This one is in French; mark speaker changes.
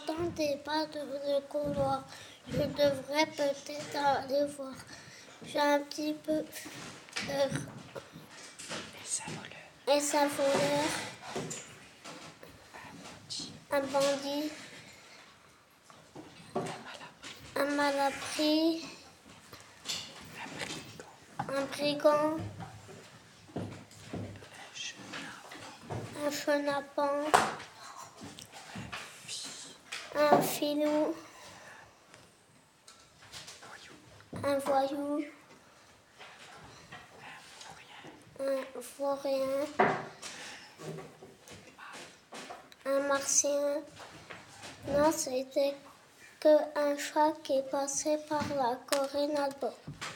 Speaker 1: n'entendais pas de couloir. Je devrais peut-être aller voir. J'ai un petit peu peur. Et sa voleur. Un bandit. Un malappris. Un brigand. Un chenapan. Un filou. Un voyou. Un vaurien. Un martien. Non, c'était qu'un chat qui passait par la Corée Nalbo.